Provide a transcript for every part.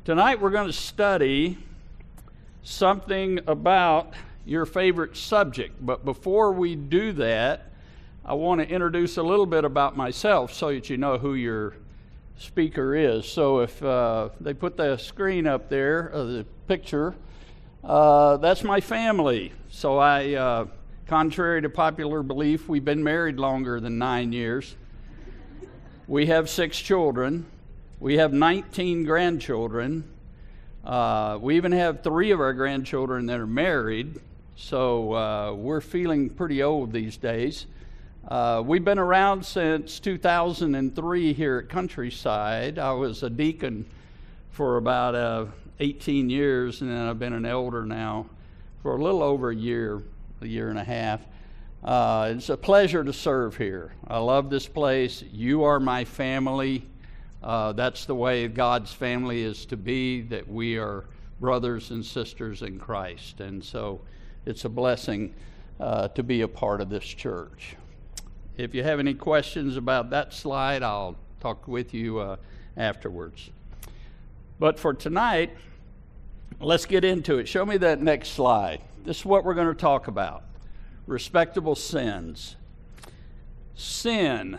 Tonight we're going to study something about your favorite subject. But before we do that, I want to introduce a little bit about myself so that you know who your speaker is. So if they put the screen up there, the picture, that's my family. So I, contrary to popular belief, we've been married longer than 9 years. We have 6 children. We have 19 grandchildren. We even have 3 of our grandchildren that are married. So we're feeling pretty old these days. We've been around since 2003 here at Countryside. I was a deacon for about 18 years, and then I've been an elder now for a little over a year and a half. It's a pleasure to serve here. I love this place. You are my family. That's the way God's family is to be, that we are brothers and sisters in Christ. And so it's a blessing to be a part of this church. If you have any questions about that slide, I'll talk with you afterwards. But for tonight, let's get into it. Show me that next slide. This is what we're going to talk about. Respectable sins. Sin.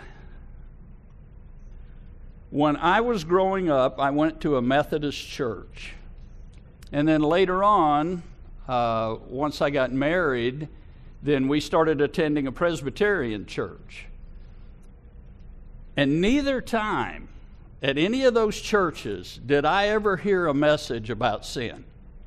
When I was growing up, I went to a Methodist church. And then later on, once I got married, then we started attending a Presbyterian church. And neither time at any of those churches did I ever hear a message about sin.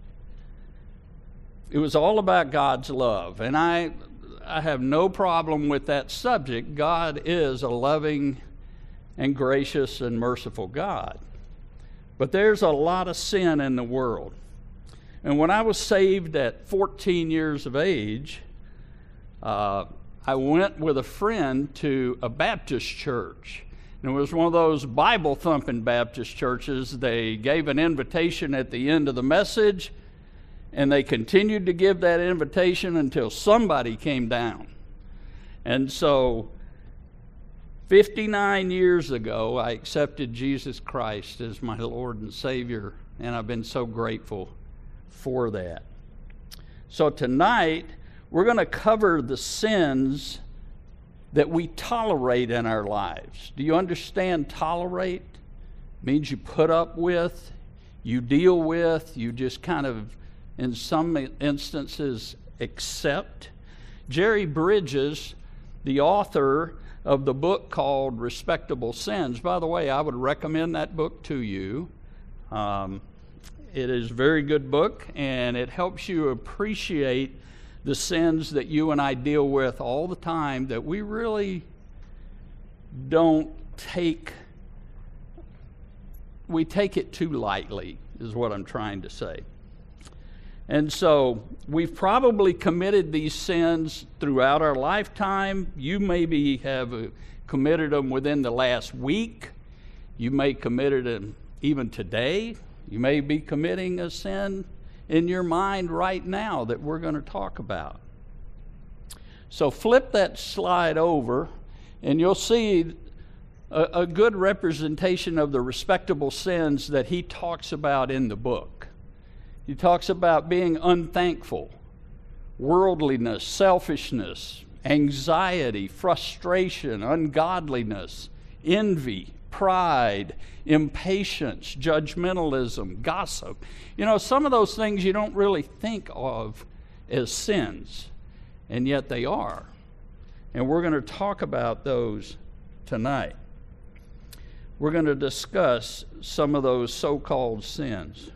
It was all about God's love. And I have no problem with that subject. God is a loving and gracious and merciful God. But there's a lot of sin in the world. And when I was saved at 14 years of age, I went with a friend to a Baptist church. And it was one of those Bible-thumping Baptist churches. They gave an invitation at the end of the message, and they continued to give that invitation until somebody came down. And so 59 years ago, I accepted Jesus Christ as my Lord and Savior, and I've been so grateful for that. So tonight, we're going to cover the sins that we tolerate in our lives. Do you understand tolerate? It means you put up with, you deal with, you just kind of, in some instances, accept. Jerry Bridges, the author of the book called Respectable Sins. By the way, I would recommend that book to you. It is a very good book, and it helps you appreciate the sins that you and I deal with all the time that we really don't take. We take it too lightly, is what I'm trying to say. And so we've probably committed these sins throughout our lifetime. You maybe have committed them within the last week. You may committed them even today. You may be committing a sin in your mind right now that we're going to talk about. So flip that slide over, and you'll see a good representation of the respectable sins that he talks about in the book. He talks about being unthankful, worldliness, selfishness, anxiety, frustration, ungodliness, envy, pride, impatience, judgmentalism, gossip. You know, some of those things you don't really think of as sins, and yet they are. And we're going to talk about those tonight. We're going to discuss some of those so-called sins.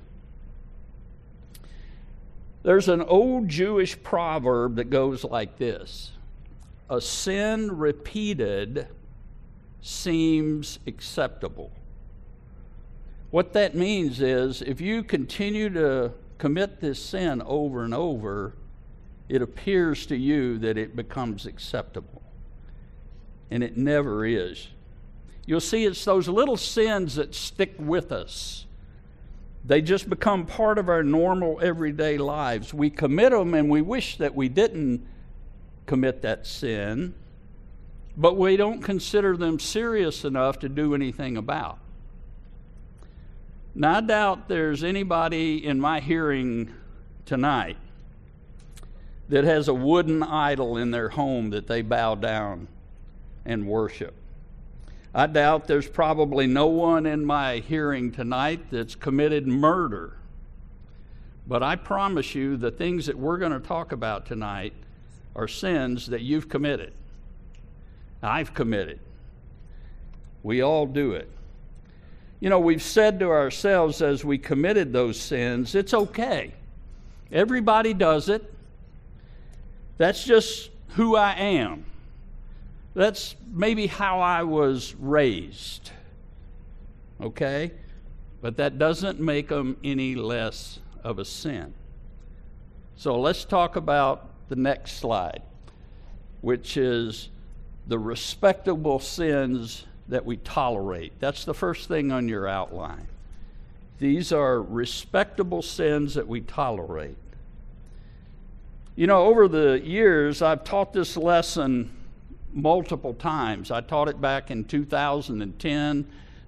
There's an old Jewish proverb that goes like this: a sin repeated seems acceptable. What that means is if you continue to commit this sin over and over, it appears to you that it becomes acceptable. And it never is. You'll see it's those little sins that stick with us. They just become part of our normal everyday lives. We commit them and we wish that we didn't commit that sin, but we don't consider them serious enough to do anything about. Now, I doubt there's anybody in my hearing tonight that has a wooden idol in their home that they bow down and worship. I doubt there's probably no one in my hearing tonight that's committed murder. But I promise you, the things that we're going to talk about tonight are sins that you've committed. I've committed. We all do it. You know, we've said to ourselves as we committed those sins, it's okay. Everybody does it. That's just who I am. That's maybe how I was raised. Okay? But that doesn't make them any less of a sin. So let's talk about the next slide, which is the respectable sins that we tolerate. That's the first thing on your outline. These are respectable sins that we tolerate. You know, over the years, I've taught this lesson multiple times. I taught it back in 2010,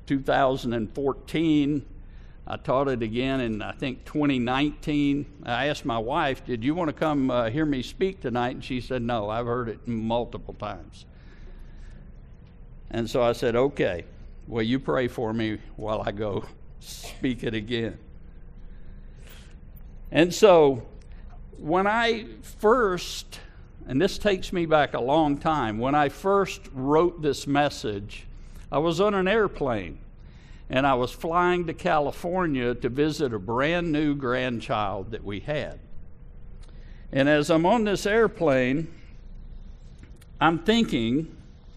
2014. I taught it again in, I think, 2019. I asked my wife, did you want to come hear me speak tonight? And she said, no, I've heard it multiple times. And so I said, okay, well, you pray for me while I go speak it again. And so when I first, and this takes me back a long time, when I first wrote this message, I was on an airplane. And I was flying to California to visit a brand new grandchild that we had. And as I'm on this airplane, I'm thinking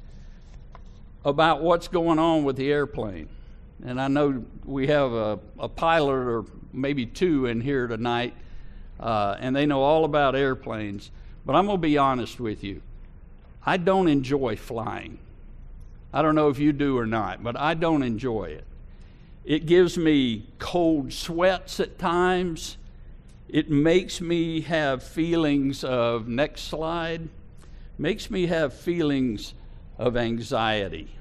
about what's going on with the airplane. And I know we have a pilot or maybe two in here tonight, and they know all about airplanes. But I'm going to be honest with you. I don't enjoy flying. I don't know if you do or not, but I don't enjoy it. It gives me cold sweats at times. It makes me have feelings of, next slide, makes me have feelings of anxiety.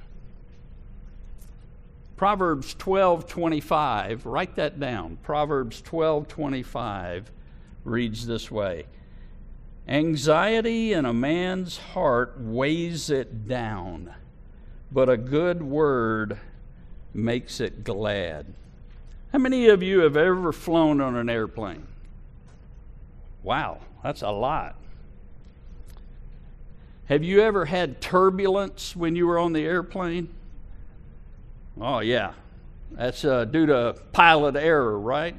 Proverbs 12:25, write that down. Proverbs 12:25 reads this way. Anxiety in a man's heart weighs it down, but a good word makes it glad. How many of you have ever flown on an airplane? Wow, that's a lot. Have you ever had turbulence when you were on the airplane? Oh, yeah. That's due to pilot error, right?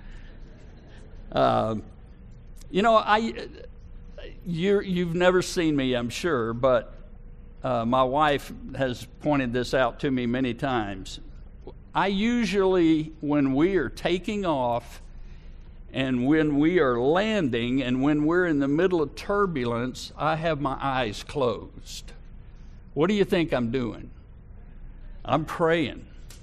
You know, you've never seen me, I'm sure, but my wife has pointed this out to me many times. I usually, when we are taking off and when we are landing and when we're in the middle of turbulence, I have my eyes closed. What do you think I'm doing? I'm praying.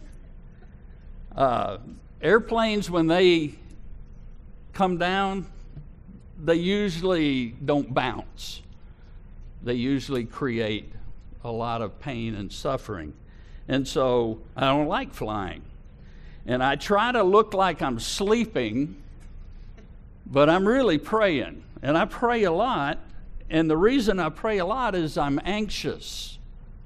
Airplanes, when they come down, they usually don't bounce. They usually create a lot of pain and suffering. And so I don't like flying. And I try to look like I'm sleeping, but I'm really praying. And I pray a lot. And the reason I pray a lot is I'm anxious.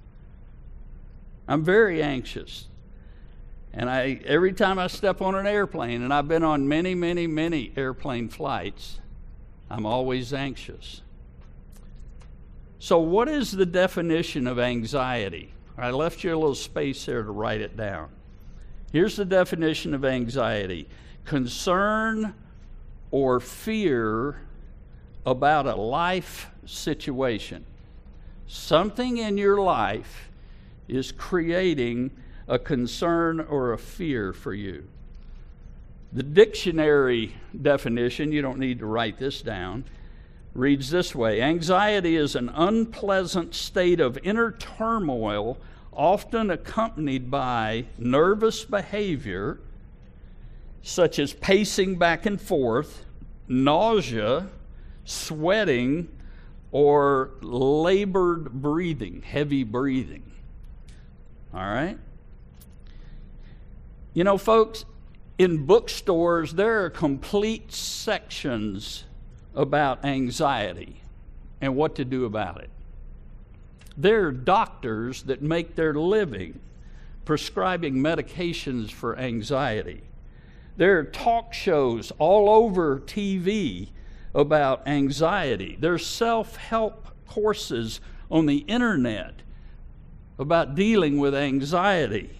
I'm very anxious. And every time I step on an airplane, and I've been on many, many, many airplane flights, I'm always anxious. So what is the definition of anxiety? I left you a little space there to write it down. Here's the definition of anxiety. Concern or fear about a life situation. Something in your life is creating a concern or a fear for you. The dictionary definition, you don't need to write this down, reads this way. Anxiety is an unpleasant state of inner turmoil, often accompanied by nervous behavior, such as pacing back and forth, nausea, sweating, or labored breathing, heavy breathing. All right? You know, folks, In bookstores, there are complete sections about anxiety and what to do about it. There are doctors that make their living prescribing medications for anxiety. There are talk shows all over TV about anxiety. There's self-help courses on the internet about dealing with anxiety.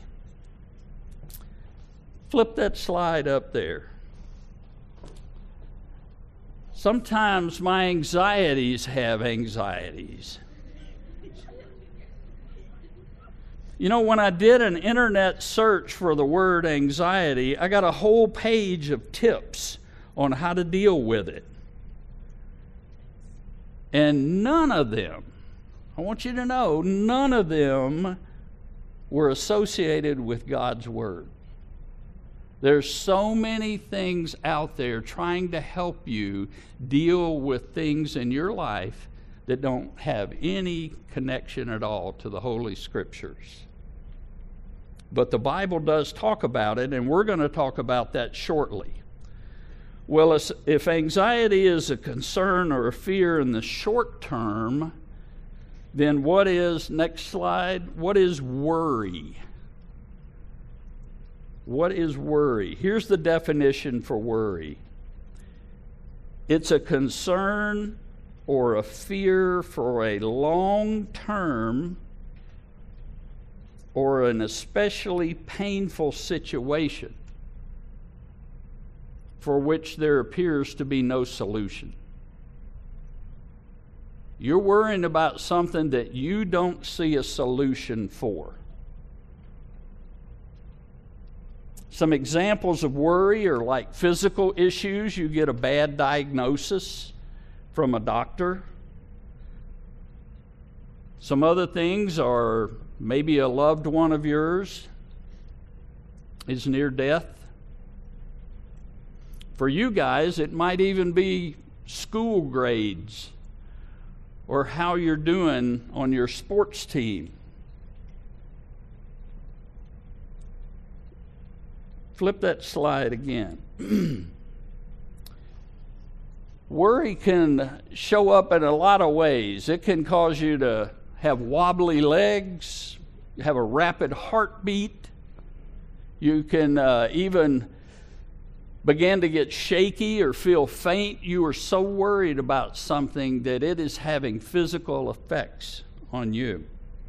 Flip that slide up there. Sometimes my anxieties have anxieties. You know, when I did an internet search for the word anxiety, I got a whole page of tips on how to deal with it. And none of them, I want you to know, none of them were associated with God's Word. There's so many things out there trying to help you deal with things in your life that don't have any connection at all to the Holy Scriptures. But the Bible does talk about it, and we're going to talk about that shortly. Well, if anxiety is a concern or a fear in the short term, then what is, next slide, what is worry? What is worry? Here's the definition for worry. It's a concern or a fear for a long term or an especially painful situation for which there appears to be no solution. You're worrying about something that you don't see a solution for. Some examples of worry are like physical issues. You get a bad diagnosis from a doctor. Some other things are maybe a loved one of yours is near death. For you guys, it might even be school grades or how you're doing on your sports team. Flip that slide again. Worry can show up in a lot of ways. It can cause you to have wobbly legs, have a rapid heartbeat. You can even begin to get shaky or feel faint. You are so worried about something that it is having physical effects on you.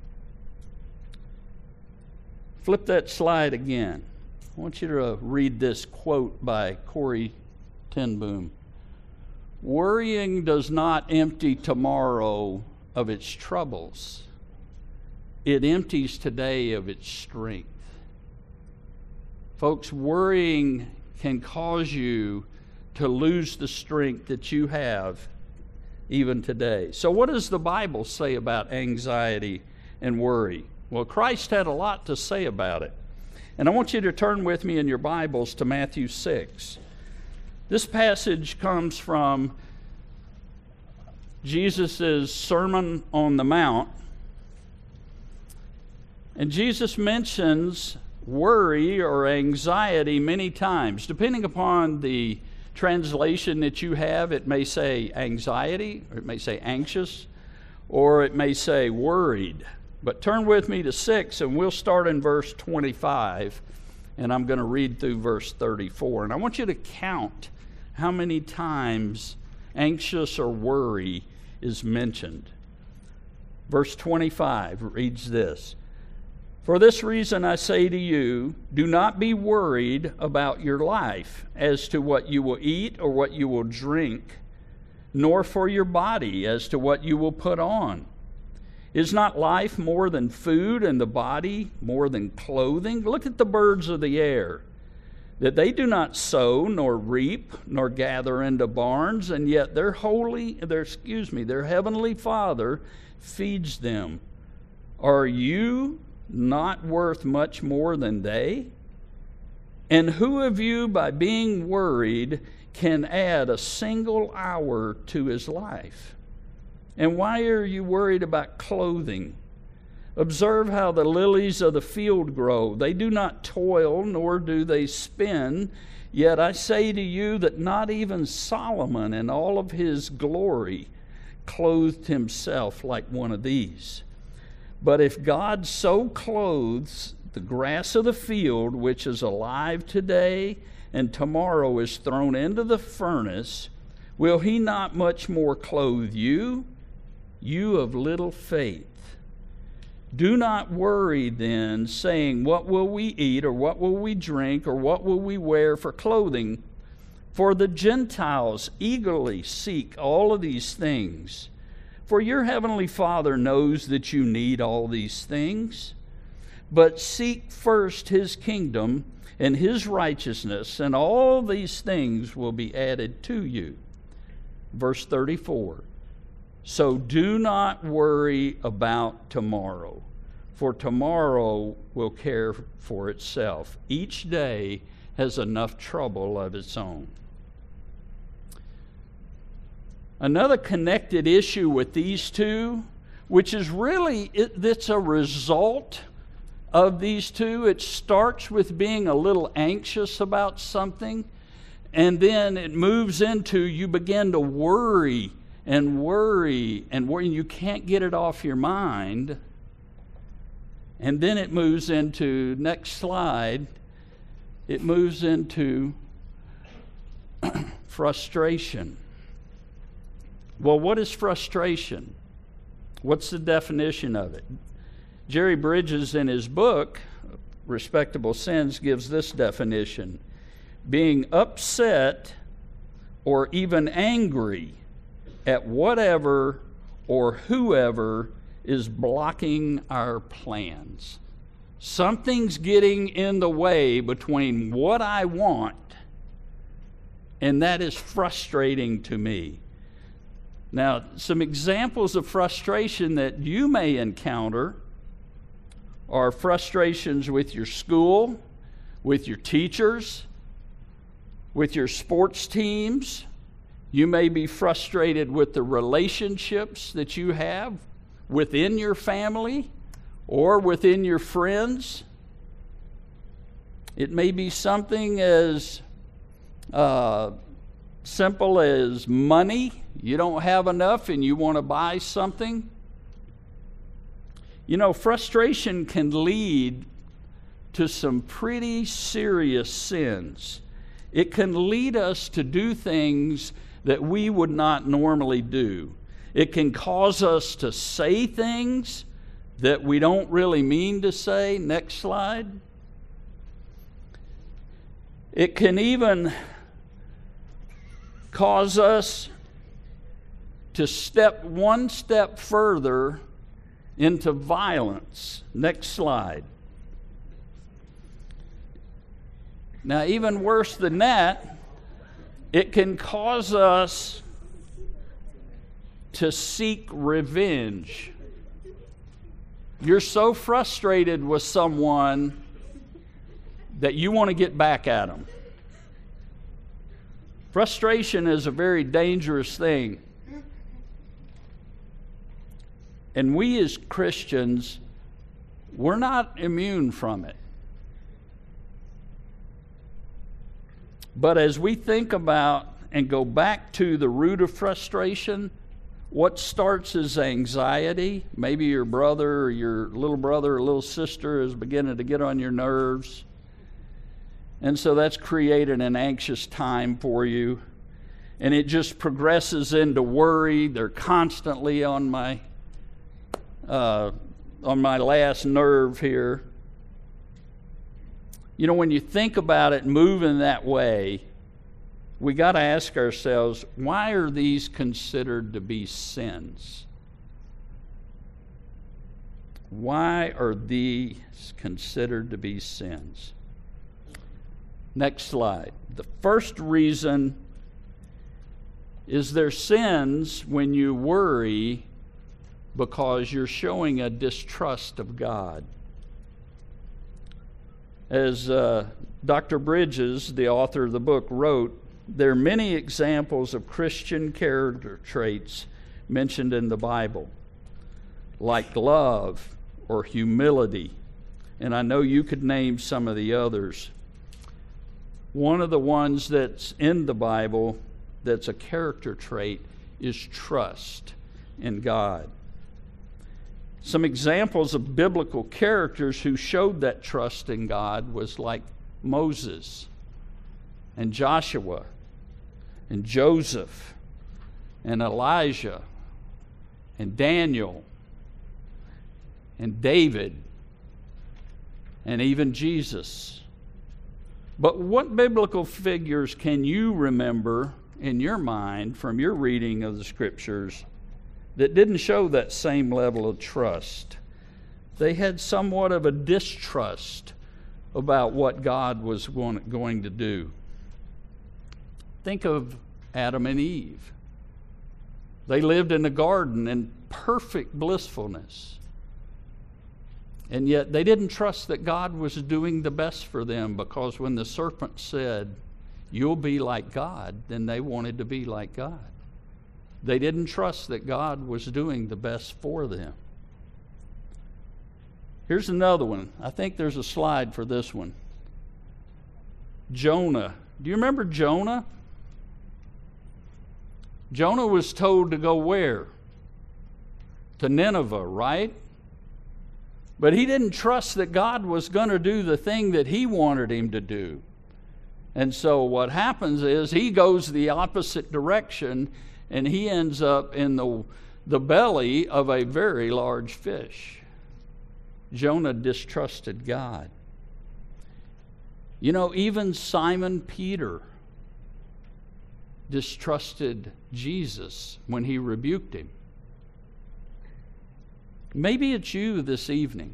Flip that slide again. I want you to read this quote by Corrie ten Boom. Worrying does not empty tomorrow of its troubles. It empties today of its strength. Folks, worrying can cause you to lose the strength that you have even today. So what does the Bible say about anxiety and worry? Well, Christ had a lot to say about it. And I want you to turn with me in your Bibles to Matthew 6. This passage comes from Jesus' Sermon on the Mount. And Jesus mentions worry or anxiety many times. Depending upon the translation that you have, it may say anxiety, or it may say anxious, or it may say worried. But turn with me to 6, and we'll start in verse 25, and I'm going to read through verse 34. And I want you to count how many times anxious or worry is mentioned. Verse 25 reads this: For this reason I say to you, do not be worried about your life as to what you will eat or what you will drink, nor for your body as to what you will put on. Is not life more than food, and the body more than clothing? Look at the birds of the air, that they do not sow, nor reap, nor gather into barns, and yet their heavenly Father feeds them. Are you not worth much more than they? And who of you, by being worried, can add a single hour to his life? And why are you worried about clothing? Observe how the lilies of the field grow. They do not toil, nor do they spin. Yet I say to you that not even Solomon in all of his glory clothed himself like one of these. But if God so clothes the grass of the field, which is alive today and tomorrow is thrown into the furnace, will he not much more clothe you, you of little faith? Do not worry then, saying, what will we eat, or what will we drink, or what will we wear for clothing? For the Gentiles eagerly seek all of these things. For your heavenly Father knows that you need all these things. But seek first his kingdom and his righteousness, and all these things will be added to you. Verse 34. So do not worry about tomorrow, for tomorrow will care for itself. Each day has enough trouble of its own. Another connected issue with these two, which is really, it's a result of these two. It starts with being a little anxious about something, and then it moves into you begin to worry and worry and worry, and you can't get it off your mind. And then it moves into, next slide, it moves into frustration. Well, what is frustration? What's the definition of it? Jerry Bridges, in his book, Respectable Sins, gives this definition: being upset or even angry at whatever or whoever is blocking our plans. Something's getting in the way between what I want, and that is frustrating to me. Now, some examples of frustration that you may encounter are frustrations with your school, with your teachers, with your sports teams. You may be frustrated with the relationships that you have within your family or within your friends. It may be something as simple as money. You don't have enough and you want to buy something. You know, frustration can lead to some pretty serious sins. It can lead us to do things that we would not normally do. It can cause us to say things that we don't really mean to say. Next slide. It can even cause us to step one step further into violence. Next slide. Now, even worse than that, it can cause us to seek revenge. You're so frustrated with someone that you want to get back at them. Frustration is a very dangerous thing. And we as Christians, we're not immune from it. But as we think about and go back to the root of frustration, what starts as anxiety, maybe your brother or your little brother or little sister is beginning to get on your nerves. And so that's created an anxious time for you. And it just progresses into worry. They're constantly on my last nerve here. You know, when you think about it moving that way, we got to ask ourselves, why are these considered to be sins? Why are these considered to be sins? Next slide. The first reason is they're sins when you worry because you're showing a distrust of God. As Dr. Bridges, the author of the book, wrote, there are many examples of Christian character traits mentioned in the Bible, like love or humility. And I know you could name some of the others. One of the ones that's in the Bible that's a character trait is trust in God. Some examples of biblical characters who showed that trust in God was like Moses and Joshua and Joseph and Elijah and Daniel and David and even Jesus. But what biblical figures can you remember in your mind from your reading of the Scriptures that didn't show that same level of trust? They had somewhat of a distrust about what God was going to do. Think of Adam and Eve. They lived in the garden in perfect blissfulness. And yet they didn't trust that God was doing the best for them, because when the serpent said, "You'll be like God," then they wanted to be like God. They didn't trust that God was doing the best for them. Here's another one. I think there's a slide for this one. Jonah. Do you remember Jonah? Jonah was told to go where? To Nineveh, right? But he didn't trust that God was going to do the thing that he wanted him to do. And so what happens is he goes the opposite direction, and he ends up in the belly of a very large fish. Jonah distrusted God. You know, even Simon Peter distrusted Jesus when he rebuked him. Maybe it's you this evening.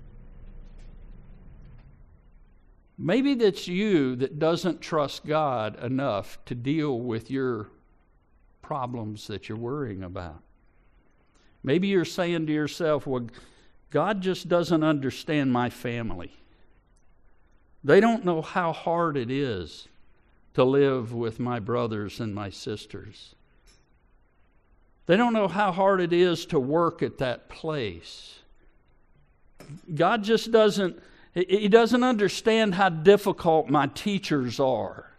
Maybe that's you that doesn't trust God enough to deal with your problems that you're worrying about. Maybe you're saying to yourself, well, God just doesn't understand my family. They don't know how hard it is to live with my brothers and my sisters. They don't know how hard it is to work at that place. God just doesn't, He doesn't understand how difficult my teachers are.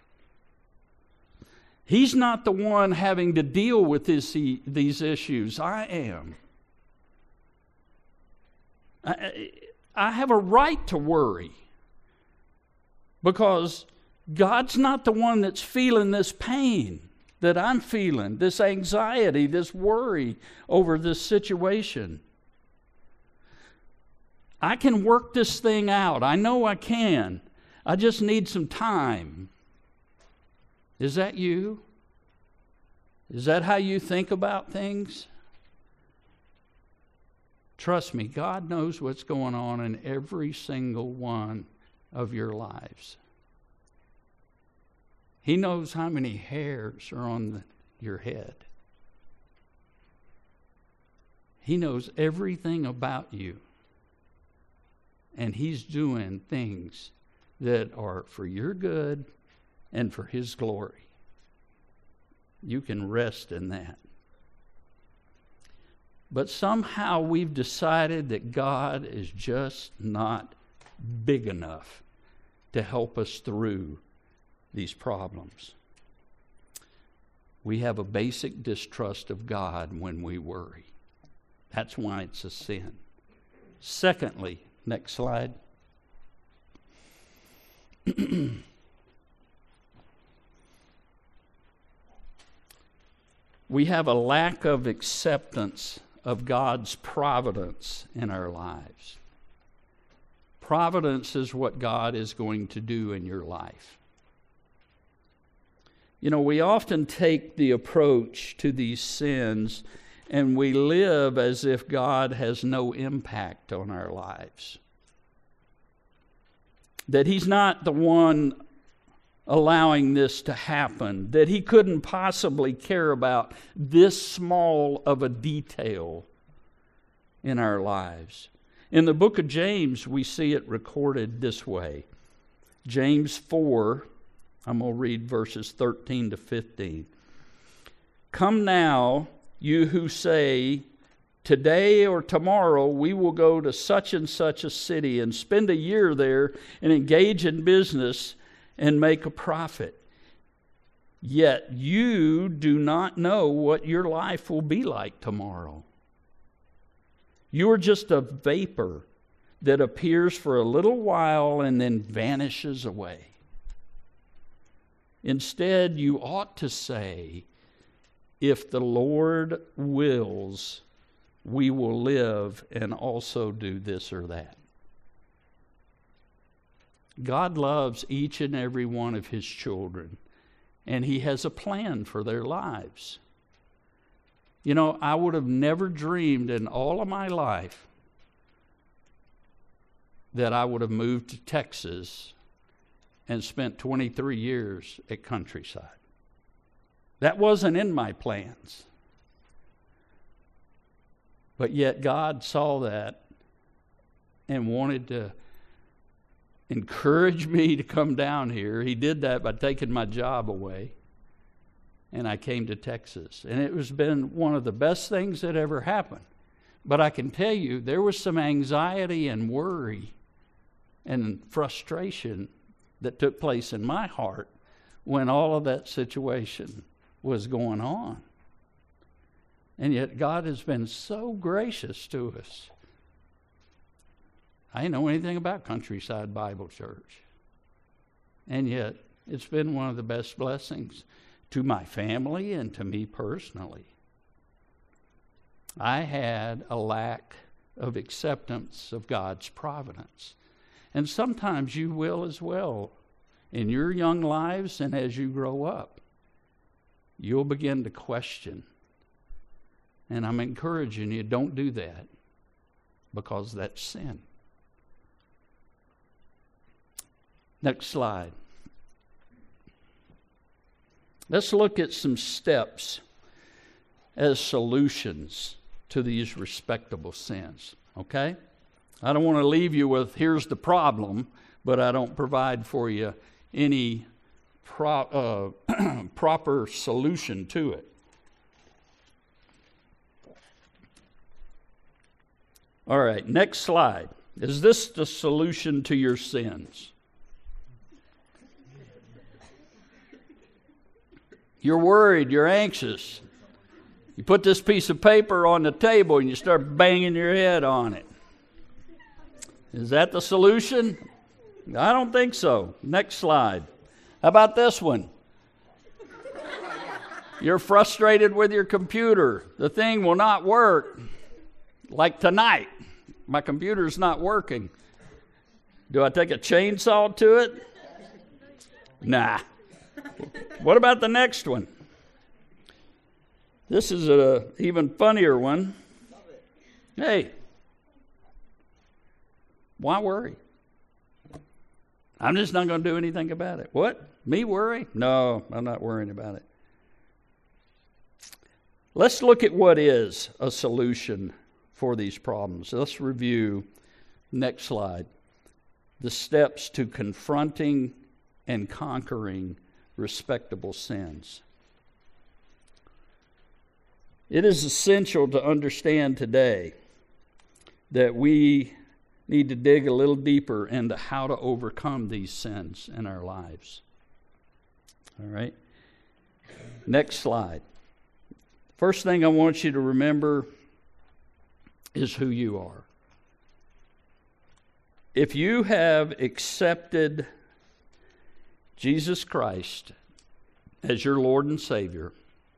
He's not the one having to deal with these issues. I am. I have a right to worry, because God's not the one that's feeling this pain that I'm feeling, this anxiety, this worry over this situation. I can work this thing out. I know I can. I just need some time. Is that you? Is that how you think about things? Trust me, God knows what's going on in every single one of your lives. He knows how many hairs are on your head. He knows everything about you. And He's doing things that are for your good and for His glory. You can rest in that. But somehow we've decided that God is just not big enough to help us through these problems. We have a basic distrust of God when we worry. That's why it's a sin. Secondly, next slide. We have a lack of acceptance of God's providence in our lives. Providence is what God is going to do in your life. You know, we often take the approach to these sins and we live as if God has no impact on our lives. That He's not the one allowing this to happen. That He couldn't possibly care about this small of a detail in our lives. In the book of James, we see it recorded this way. James 4, I'm going to read verses 13 to 15. Come now, you who say, today or tomorrow we will go to such and such a city and spend a year there and engage in business and make a profit. Yet you do not know what your life will be like tomorrow. You are just a vapor that appears for a little while and then vanishes away. Instead, you ought to say, if the Lord wills, we will live and also do this or that. God loves each and every one of His children, and He has a plan for their lives. You know, I would have never dreamed in all of my life that I would have moved to Texas and spent 23 years at Countryside. That wasn't in my plans. But yet God saw that and wanted to encourage me to come down here. He did that by taking my job away. And I came to Texas. And it has been one of the best things that ever happened. But I can tell you, there was some anxiety and worry and frustration that took place in my heart when all of that situation was going on. And yet God has been so gracious to us. I didn't know anything about Countryside Bible Church. And yet it's been one of the best blessings to my family and to me personally. I had a lack of acceptance of God's providence. And sometimes you will as well. In your young lives and as you grow up, you'll begin to question. And I'm encouraging you, don't do that, because that's sin. Next slide. Let's look at some steps as solutions to these respectable sins, okay? I don't want to leave you with, here's the problem, but I don't provide for you any proper solution to it. All right, next slide. Is this the solution to your sins? You're worried, you're anxious. You put this piece of paper on the table and you start banging your head on it. Is that the solution? I don't think so. Next slide. How about this one? You're frustrated with your computer. The thing will not work. Like tonight, my computer's not working. Do I take a chainsaw to it? Nah. What about the next one? This is an even funnier one. Hey, why worry? I'm just not going to do anything about it. What? Me worry? No, I'm not worrying about it. Let's look at what is a solution for these problems. Let's review, next slide, the steps to confronting and conquering respectable sins. It is essential to understand today that we need to dig a little deeper into how to overcome these sins in our lives. All right? Next slide. First thing I want you to remember is who you are. If you have accepted Jesus Christ as your Lord and Savior,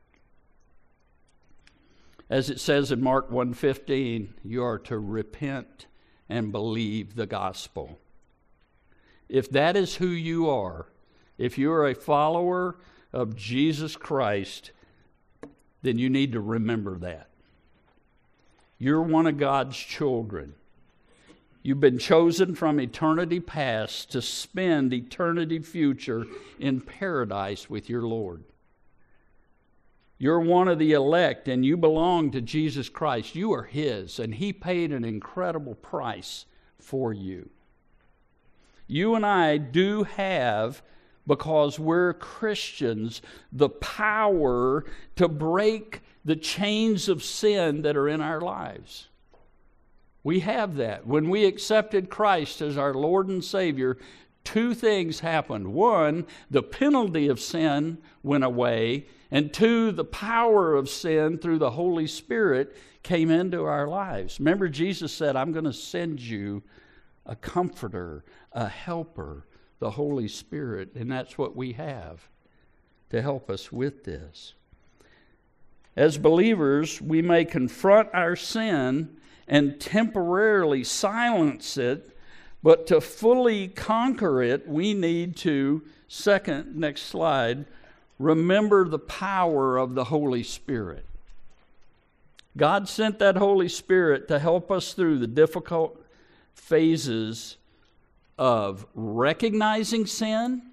as it says in Mark 1:15, you are to repent and believe the gospel. If that is who you are, if you are a follower of Jesus Christ, then you need to remember that. You're one of God's children. You've been chosen from eternity past to spend eternity future in paradise with your Lord. You're one of the elect and you belong to Jesus Christ. You are His, and He paid an incredible price for you. You and I do have, because we're Christians, the power to break the chains of sin that are in our lives. We have that. When we accepted Christ as our Lord and Savior, two things happened. One, the penalty of sin went away. And two, the power of sin through the Holy Spirit came into our lives. Remember, Jesus said, I'm going to send you a comforter, a helper, the Holy Spirit. And that's what we have to help us with this. As believers, we may confront our sin and temporarily silence it, but to fully conquer it, we need to, next slide, remember the power of the Holy Spirit. God sent that Holy Spirit to help us through the difficult phases of recognizing sin,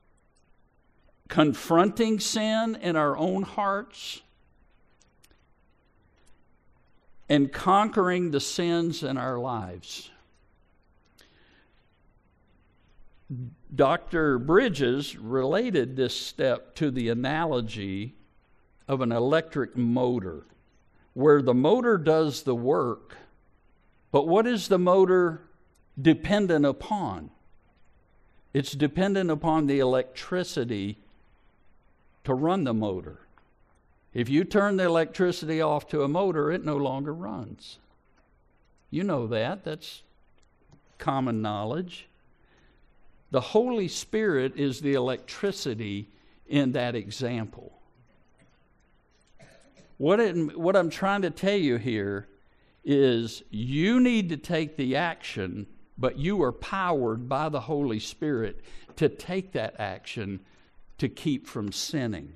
confronting sin in our own hearts, and conquering the sins in our lives. Dr. Bridges related this step to the analogy of an electric motor, where the motor does the work, but what is the motor dependent upon? It's dependent upon the electricity to run the motor. If you turn the electricity off to a motor, it no longer runs. You know that. That's common knowledge. The Holy Spirit is the electricity in that example. What I'm trying to tell you here is you need to take the action, but you are powered by the Holy Spirit to take that action to keep from sinning.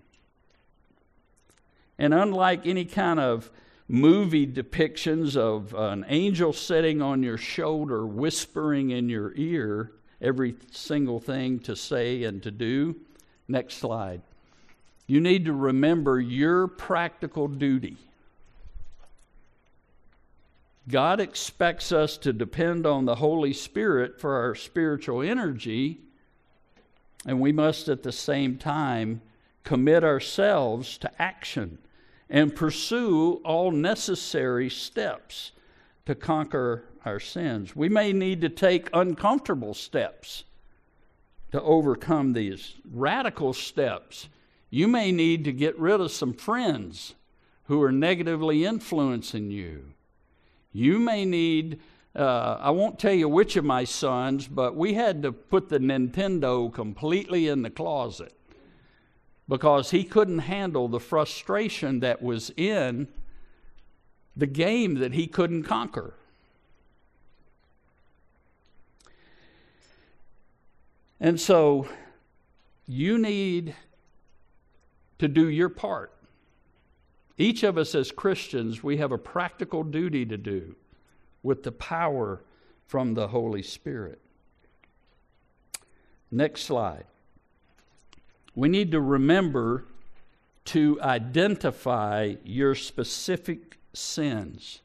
And unlike any kind of movie depictions of an angel sitting on your shoulder, whispering in your ear every single thing to say and to do, next slide. You need to remember your practical duty. God expects us to depend on the Holy Spirit for our spiritual energy, and we must at the same time commit ourselves to action and pursue all necessary steps to conquer our sins. We may need to take uncomfortable steps to overcome these radical steps. You may need to get rid of some friends who are negatively influencing you. You may need, I won't tell you which of my sons, but we had to put the Nintendo completely in the closet because he couldn't handle the frustration that was in the game that he couldn't conquer. And so you need to do your part. Each of us as Christians, we have a practical duty to do with the power from the Holy Spirit. Next slide. We need to remember to identify your specific sins.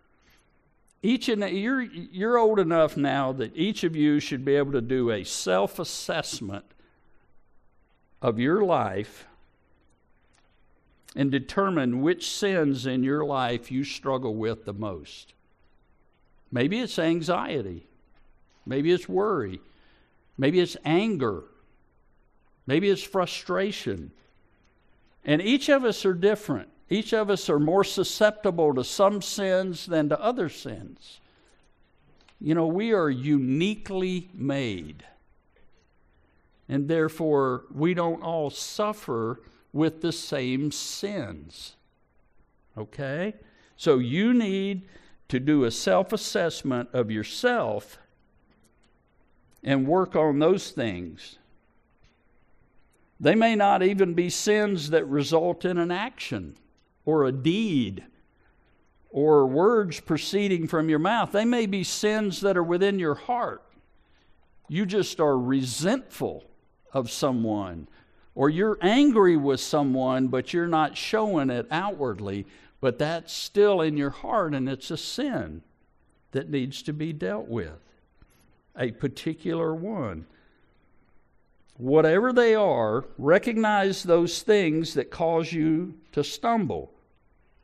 You're old enough now that each of you should be able to do a self-assessment of your life and determine which sins in your life you struggle with the most. Maybe it's anxiety. Maybe it's worry. Maybe it's anger. Maybe it's frustration. And each of us are different. Each of us are more susceptible to some sins than to other sins. You know, we are uniquely made. And therefore, we don't all suffer with the same sins. Okay? So you need to do a self-assessment of yourself and work on those things. They may not even be sins that result in an action or a deed or words proceeding from your mouth. They may be sins that are within your heart. You just are resentful of someone, or you're angry with someone, but you're not showing it outwardly, but that's still in your heart, and it's a sin that needs to be dealt with, a particular one. Whatever they are, recognize those things that cause you to stumble.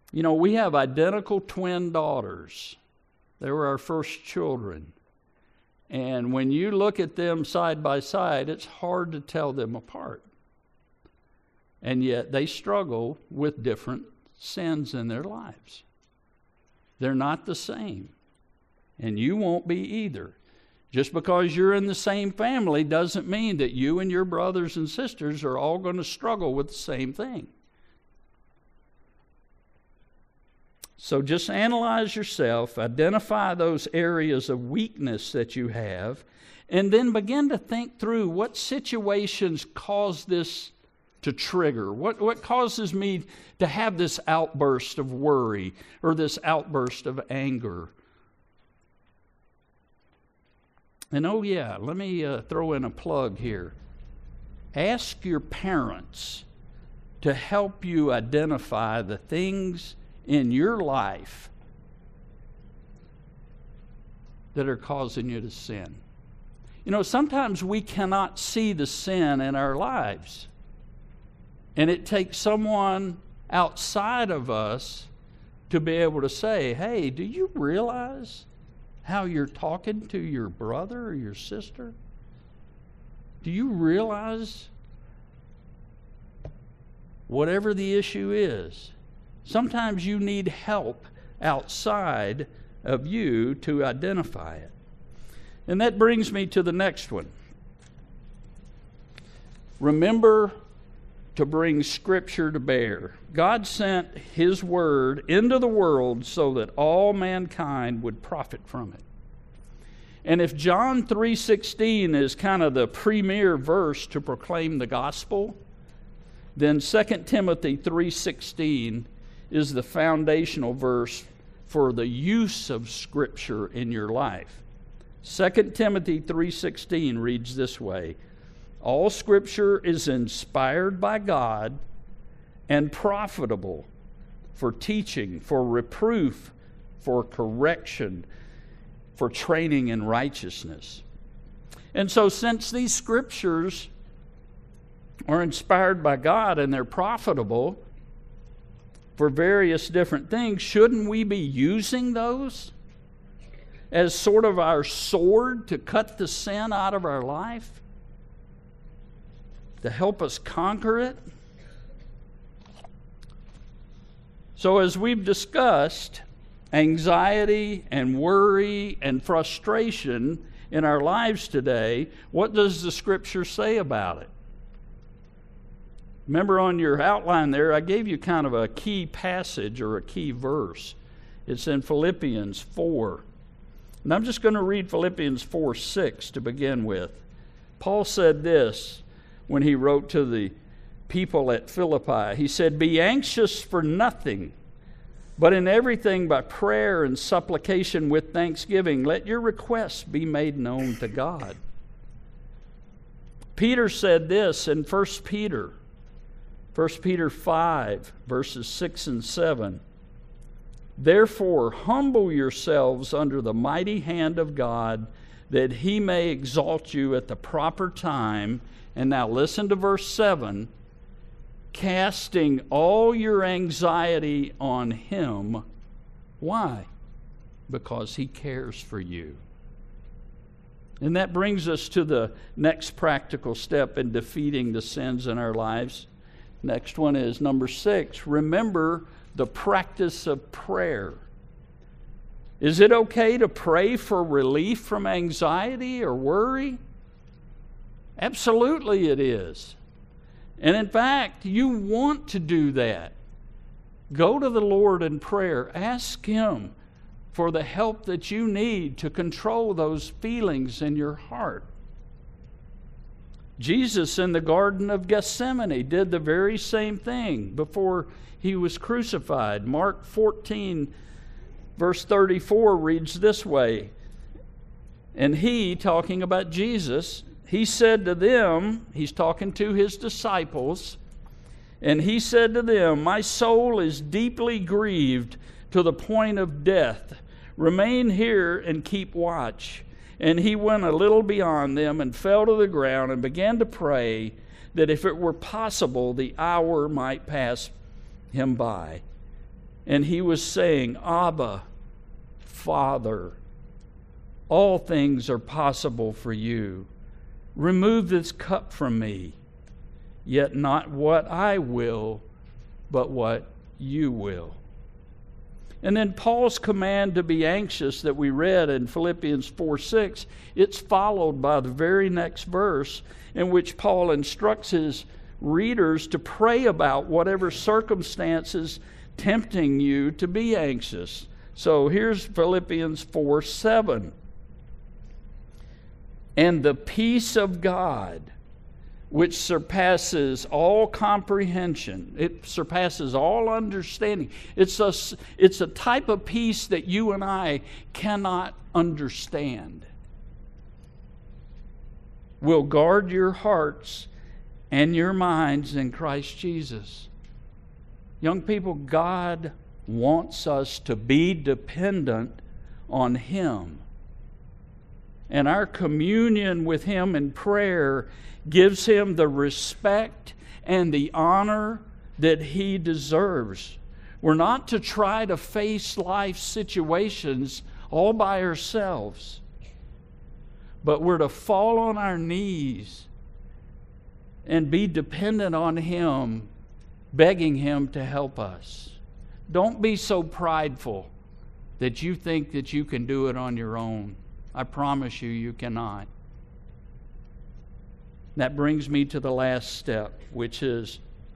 You know, we have identical twin daughters. They were our first children. And when you look at them side by side, it's hard to tell them apart. And yet they struggle with different sins in their lives. They're not the same. And you won't be either. Just because you're in the same family doesn't mean that you and your brothers and sisters are all going to struggle with the same thing. So just analyze yourself, identify those areas of weakness that you have, and then begin to think through what situations cause this to trigger. What causes me to have this outburst of worry or this outburst of anger? And oh yeah, let me throw in a plug here. Ask your parents to help you identify the things in your life that are causing you to sin. You know, sometimes we cannot see the sin in our lives. And it takes someone outside of us to be able to say, hey, do you realize how you're talking to your brother or your sister? Do you realize whatever the issue is? Sometimes you need help outside of you to identify it. And that brings me to the next one. Remember to bring Scripture to bear. God sent His Word into the world so that all mankind would profit from it. And if John 3:16 is kind of the premier verse to proclaim the gospel, then 2 Timothy 3:16 is the foundational verse for the use of Scripture in your life. 2 Timothy 3:16 reads this way: all Scripture is inspired by God and profitable for teaching, for reproof, for correction, for training in righteousness. And so since these Scriptures are inspired by God and they're profitable for various different things, shouldn't we be using those as sort of our sword to cut the sin out of our life? To help us conquer it? So as we've discussed, anxiety and worry and frustration in our lives today, what does the Scripture say about it? Remember on your outline there, I gave you kind of a key passage or a key verse. It's in Philippians 4. And I'm just going to read Philippians 4:6 to begin with. Paul said this when he wrote to the people at Philippi. He said, be anxious for nothing, but in everything by prayer and supplication with thanksgiving, let your requests be made known to God. Peter said this in 1 Peter 5, verses 6 and 7. Therefore, humble yourselves under the mighty hand of God, that He may exalt you at the proper time. And now listen to verse 7. Casting all your anxiety on Him. Why? Because He cares for you. And that brings us to the next practical step in defeating the sins in our lives. Next one is number 6. Remember the practice of prayer. Is it okay to pray for relief from anxiety or worry? Absolutely it is. And in fact, you want to do that. Go to the Lord in prayer. Ask Him for the help that you need to control those feelings in your heart. Jesus in the Garden of Gethsemane did the very same thing before He was crucified. Mark 14, verse 34 reads this way. And He, talking about Jesus, He said to them, He's talking to His disciples, and He said to them, my soul is deeply grieved to the point of death. Remain here and keep watch. And He went a little beyond them and fell to the ground and began to pray that if it were possible, the hour might pass Him by. And he was saying, Abba, Father, all things are possible for you. Remove this cup from me, yet not what I will, but what you will. And then Paul's command to be anxious that we read in Philippians 4:6, it's followed by the very next verse in which Paul instructs his readers to pray about whatever circumstances tempting you to be anxious. So here's Philippians 4:7. And the peace of God, which surpasses all comprehension, it surpasses all understanding. It's a type of peace that you and I cannot understand. Will guard your hearts and your minds in Christ Jesus. Young people, God wants us to be dependent on Him. And our communion with Him in prayer gives Him the respect and the honor that He deserves. We're not to try to face life situations all by ourselves, but we're to fall on our knees and be dependent on Him, begging Him to help us. Don't be so prideful that you think that you can do it on your own. I promise you, you cannot. That brings me to the last step, which is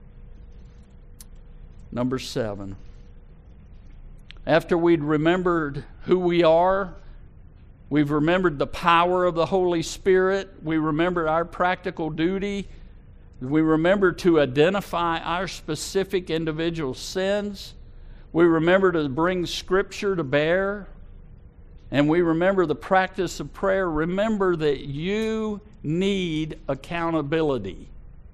number 7. After we'd remembered who we are, we've remembered the power of the Holy Spirit, we remembered our practical duty, we remember to identify our specific individual sins, we remember to bring Scripture to bear, and we remember the practice of prayer. Remember that you need accountability.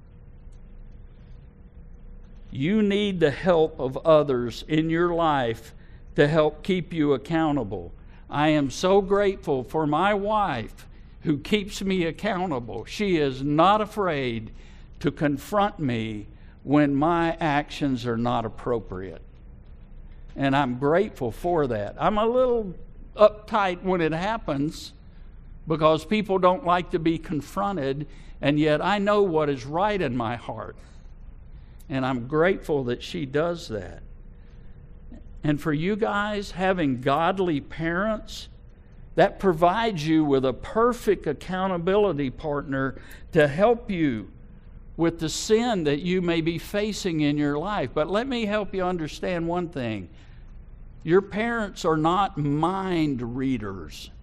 You need the help of others in your life to help keep you accountable. I am so grateful for my wife who keeps me accountable. She is not afraid to confront me when my actions are not appropriate. And I'm grateful for that. I'm a little uptight when it happens because people don't like to be confronted, and yet I know what is right in my heart. And I'm grateful that she does that. And for you guys, having godly parents, that provides you with a perfect accountability partner to help you with the sin that you may be facing in your life. But let me help you understand one thing. Your parents are not mind readers.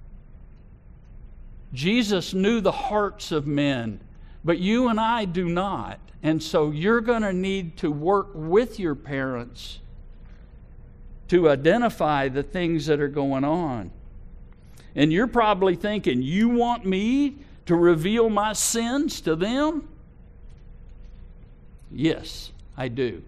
Jesus knew the hearts of men, but you and I do not. And so you're going to need to work with your parents to identify the things that are going on. And you're probably thinking, you want me to reveal my sins to them? Yes, I do.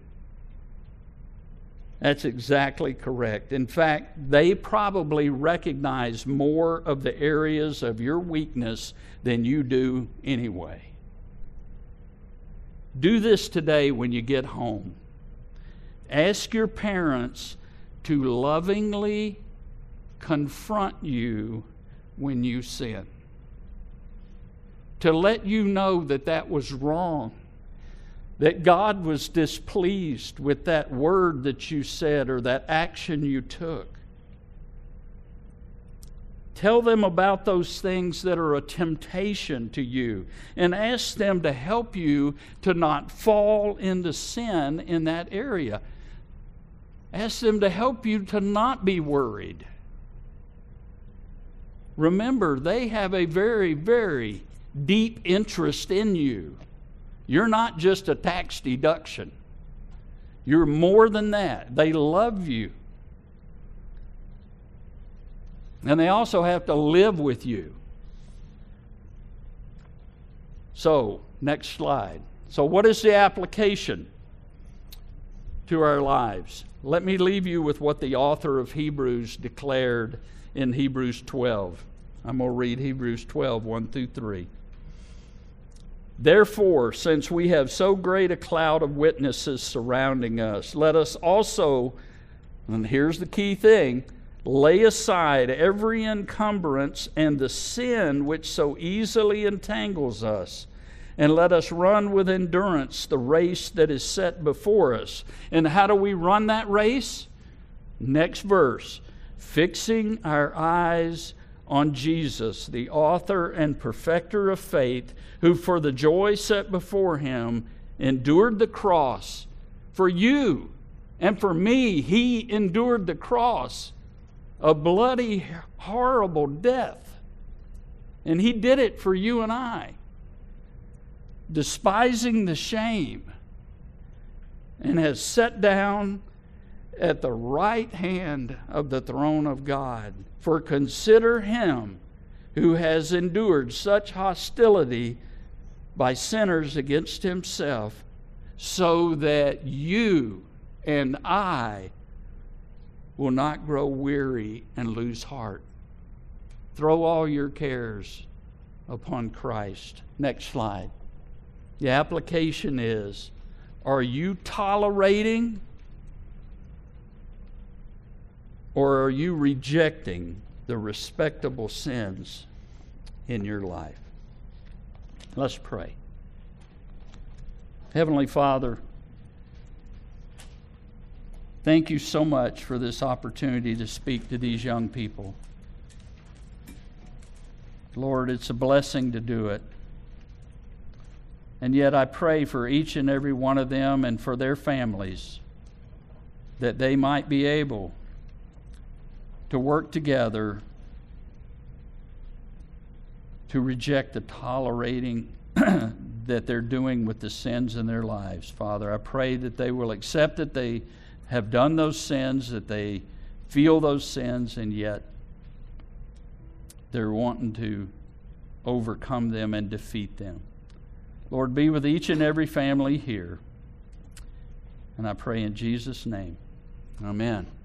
That's exactly correct. In fact, they probably recognize more of the areas of your weakness than you do anyway. Do this today when you get home. Ask your parents to lovingly confront you when you sin. To let you know that that was wrong. That God was displeased with that word that you said or that action you took. Tell them about those things that are a temptation to you and ask them to help you to not fall into sin in that area. Ask them to help you to not be worried. Remember, they have a very, very deep interest in you. You're not just a tax deduction. You're more than that. They love you. And they also have to live with you. So, next slide. So what is the application to our lives? Let me leave you with what the author of Hebrews declared in Hebrews 12. I'm going to read Hebrews 12, 1 through 3. Therefore, since we have so great a cloud of witnesses surrounding us, let us also And here's the key thing. Lay aside every encumbrance and the sin which so easily entangles us, and let us run with endurance the race that is set before us. And how do we run that race? Next verse. Fixing our eyes on Jesus, the author and perfecter of faith, who for the joy set before him endured the cross. For you and for me, he endured the cross, a bloody, horrible death. And he did it for you and I. Despising the shame, and has sat down at the right hand of the throne of God. For consider him who has endured such hostility by sinners against himself, so that you and I will not grow weary and lose heart. Throw all your cares upon Christ. Next slide. The application is, are you tolerating or are you rejecting the respectable sins in your life? Let's pray. Heavenly Father, thank you so much for this opportunity to speak to these young people. Lord, it's a blessing to do it. And yet I pray for each and every one of them and for their families that they might be able to work together to reject the tolerating that they're doing with the sins in their lives. Father, I pray that they will accept that they have done those sins, that they feel those sins, and yet they're wanting to overcome them and defeat them. Lord, be with each and every family here. And I pray in Jesus' name. Amen.